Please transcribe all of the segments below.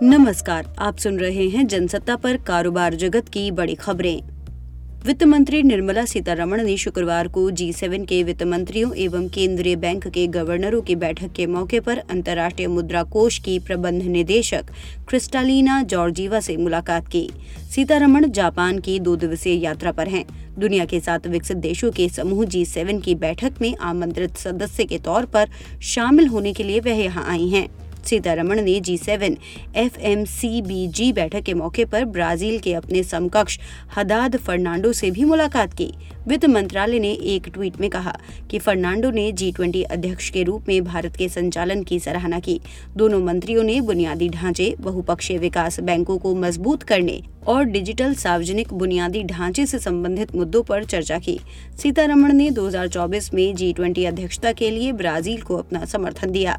नमस्कार, आप सुन रहे हैं जनसत्ता पर कारोबार जगत की बड़ी खबरें। वित्त मंत्री निर्मला सीतारमण ने शुक्रवार को G7 के वित्त मंत्रियों एवं केंद्रीय बैंक के गवर्नरों की बैठक के मौके पर अंतर्राष्ट्रीय मुद्रा कोष की प्रबंध निदेशक क्रिस्टालिना जॉर्जीवा से मुलाकात की। सीतारमण जापान की 2 दिवसीय यात्रा पर हैं। दुनिया के 7 विकसित देशों के समूह G7 की बैठक में आमंत्रित सदस्य के तौर पर शामिल होने के लिए वह यहाँ आई हैं। सीतारमण ने G7 FMCBG बैठक के मौके पर ब्राजील के अपने समकक्ष हदाद फर्नांडो से भी मुलाकात की। वित्त मंत्रालय ने एक ट्वीट में कहा कि फर्नांडो ने G20 अध्यक्ष के रूप में भारत के संचालन की सराहना की। दोनों मंत्रियों ने बुनियादी ढांचे, बहुपक्षीय विकास बैंकों को मजबूत करने और डिजिटल सार्वजनिक बुनियादी ढांचे से संबंधित मुद्दों पर चर्चा की। सीतारमण ने 2024 में G20 अध्यक्षता के लिए ब्राजील को अपना समर्थन दिया।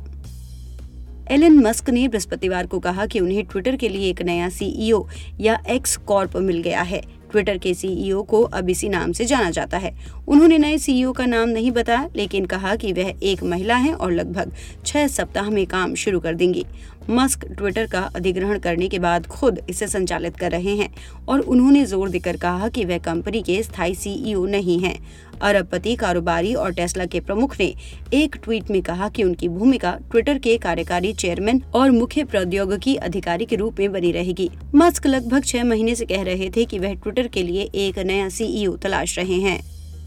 एलन मस्क ने बृहस्पतिवार को कहा कि उन्हें ट्विटर के लिए एक नया CEO या एक्स कॉर्प मिल गया है। ट्विटर के CEO को अब इसी नाम से जाना जाता है। उन्होंने नए CEO का नाम नहीं बताया, लेकिन कहा कि वह एक महिला हैं और लगभग 6 सप्ताह में काम शुरू कर देंगी। मस्क ट्विटर का अधिग्रहण करने के बाद खुद इसे संचालित कर रहे हैं और उन्होंने जोर देकर कहा कि वह कंपनी के स्थायी CEO नहीं हैं। अरबपति कारोबारी और टेस्ला के प्रमुख ने एक ट्वीट में कहा कि उनकी भूमिका ट्विटर के कार्यकारी चेयरमैन और मुख्य प्रौद्योगिकी अधिकारी के रूप में बनी रहेगी। मस्क लगभग 6 महीने से कह रहे थे कि वह ट्विटर के लिए एक नया CEO तलाश रहे हैं।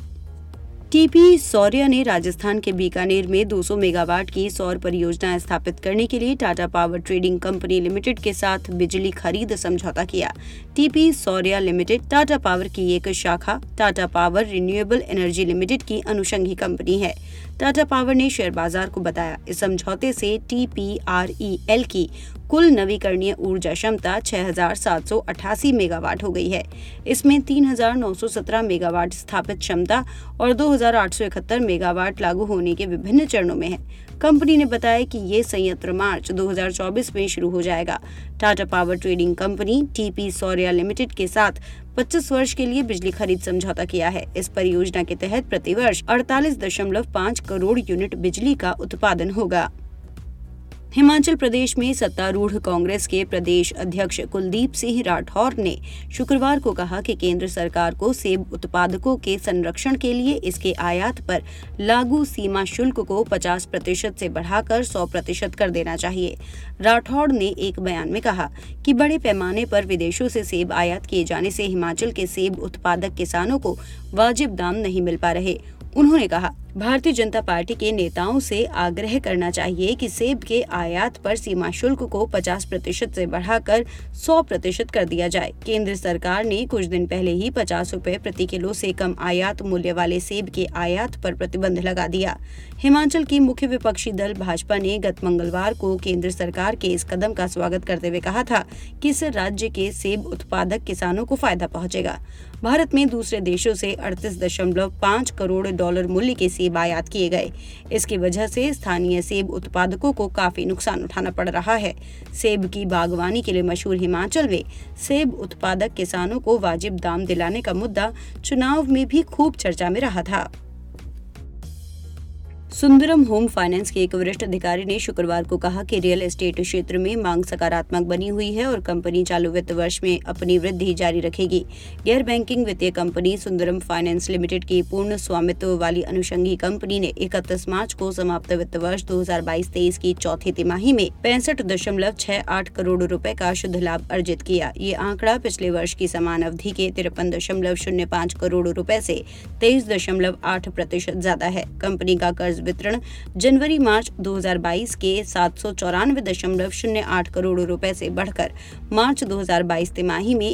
TP सौर्या ने राजस्थान के बीकानेर में 200 मेगावाट की सौर परियोजना स्थापित करने के लिए Tata power trading company limited के साथ बिजली खरीद समझौता किया। TP Saurya limited Tata power की एक शाखा Tata power renewable energy limited की अनुषंगी कंपनी है। टाटा पावर ने शेयर बाजार को बताया, इस समझौते से TPREL की कुल नवीकरणीय ऊर्जा क्षमता 6,788 मेगावाट हो गई है। इसमें 3,917 मेगावाट स्थापित क्षमता और 2,871 मेगावाट लागू होने के विभिन्न चरणों में है। कंपनी ने बताया कि ये संयंत्र मार्च 2024 में शुरू हो जाएगा। Tata power trading company TP Saurya limited के साथ 25 वर्ष के लिए बिजली खरीद समझौता किया है। इस परियोजना के तहत प्रतिवर्ष 48.5 करोड़ यूनिट बिजली का उत्पादन होगा। हिमाचल प्रदेश में सत्तारूढ़ कांग्रेस के प्रदेश अध्यक्ष कुलदीप सिंह राठौर ने शुक्रवार को कहा कि केंद्र सरकार को सेब उत्पादकों के संरक्षण के लिए इसके आयात पर लागू सीमा शुल्क को 50% से बढ़ाकर 100% कर देना चाहिए। राठौर ने एक बयान में कहा कि बड़े पैमाने पर विदेशों से सेब आयात किए जाने से हिमाचल के सेब उत्पादक किसानों को वाजिब दाम नहीं मिल पा रहे। उन्होंने कहा, भारतीय जनता पार्टी के नेताओं से आग्रह करना चाहिए कि सेब के आयात पर सीमा शुल्क को 50% से बढ़ाकर 100% कर दिया जाए। केंद्र सरकार ने कुछ दिन पहले ही 50 रुपए प्रति किलो से कम आयात मूल्य वाले सेब के आयात पर प्रतिबंध लगा दिया। हिमाचल की मुख्य विपक्षी दल भाजपा ने गत मंगलवार को केंद्र सरकार के इस कदम का स्वागत करते हुए कहा था कि इससे राज्य के सेब उत्पादक किसानों को फायदा पहुंचेगा। भारत में दूसरे देशों से 38.5 करोड़ डॉलर मूल्य के सेब आयात किए गए। इसकी वजह से स्थानीय सेब उत्पादकों को काफी नुकसान उठाना पड़ रहा है। सेब की बागवानी के लिए मशहूर हिमाचल में सेब उत्पादक किसानों को वाजिब दाम दिलाने का मुद्दा चुनाव में भी खूब चर्चा में रहा था। सुंदरम होम फाइनेंस के एक वरिष्ठ अधिकारी ने शुक्रवार को कहा कि रियल एस्टेट क्षेत्र में मांग सकारात्मक बनी हुई है और कंपनी चालू वित्त वर्ष में अपनी वृद्धि जारी रखेगी। गैर बैंकिंग वित्तीय कंपनी सुंदरम फाइनेंस लिमिटेड की पूर्ण स्वामित्व वाली अनुषंगी कंपनी ने 31 मार्च को समाप्त वित्त वर्ष 2022-23 की चौथी तिमाही में 65.68 करोड़ रुपए का शुद्ध लाभ अर्जित किया। ये आंकड़ा पिछले वर्ष की समान अवधि के 53.05 करोड़ रुपए से 23.8% ज्यादा है। कंपनी का कर्ज वितरण जनवरी मार्च 2022 के 794.08 करोड़ रुपए से बढ़कर मार्च 2022 तिमाही में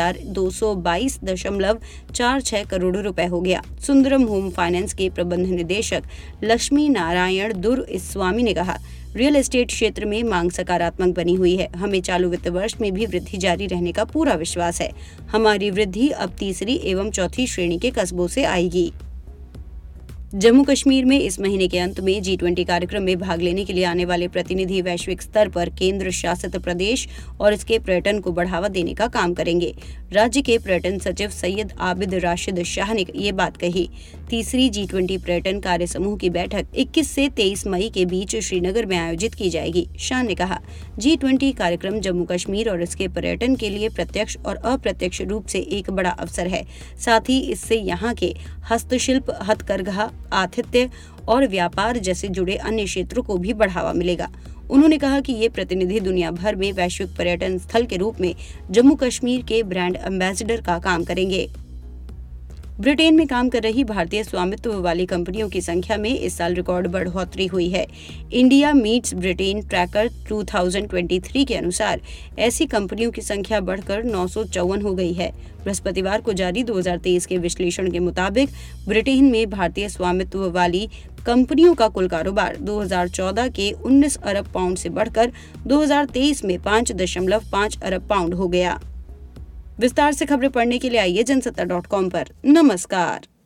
1222.46 करोड़ रुपए हो गया। सुंदरम होम फाइनेंस के प्रबंध निदेशक लक्ष्मी नारायण दुर्इस्वामी ने कहा, रियल एस्टेट क्षेत्र में मांग सकारात्मक बनी हुई है। हमें चालू वित्त वर्ष में भी वृद्धि जारी रहने का पूरा विश्वास है। हमारी वृद्धि अब तीसरी एवं चौथी श्रेणी के कस्बों से आएगी। जम्मू कश्मीर में इस महीने के अंत में G20 कार्यक्रम में भाग लेने के लिए आने वाले प्रतिनिधि वैश्विक स्तर पर केंद्र शासित प्रदेश और इसके पर्यटन को बढ़ावा देने का काम करेंगे। राज्य के पर्यटन सचिव सैयद आबिद राशिद शाह ने ये बात कही। तीसरी G20 पर्यटन कार्य समूह की बैठक 21 से 23 मई के बीच श्रीनगर में आयोजित की जाएगी। शाह ने कहा, G20 कार्यक्रम जम्मू कश्मीर और इसके पर्यटन के लिए प्रत्यक्ष और अप्रत्यक्ष रूप से एक बड़ा अवसर है। साथ ही इससे यहाँ के हस्तशिल्प, हथकरघा, आतिथ्य और व्यापार जैसे जुड़े अन्य क्षेत्रों को भी बढ़ावा मिलेगा। उन्होंने कहा कि ये प्रतिनिधि दुनिया भर में वैश्विक पर्यटन स्थल के रूप में जम्मू कश्मीर के ब्रांड एम्बेसडर का काम करेंगे। ब्रिटेन में काम कर रही भारतीय स्वामित्व वाली कंपनियों की संख्या में इस साल रिकॉर्ड बढ़ोतरी हुई है। इंडिया मीट्स ब्रिटेन ट्रैकर 2023 के अनुसार ऐसी कंपनियों की संख्या बढ़कर 954 हो गई है। बृहस्पतिवार को जारी 2023 के विश्लेषण के मुताबिक ब्रिटेन में भारतीय स्वामित्व वाली कंपनियों का कुल कारोबार 2014 के 19 अरब पाउंड से बढ़कर 2023 में 5.5 अरब पाउंड हो गया। विस्तार से खबरें पढ़ने के लिए आइए जनसत्ता.com पर। नमस्कार।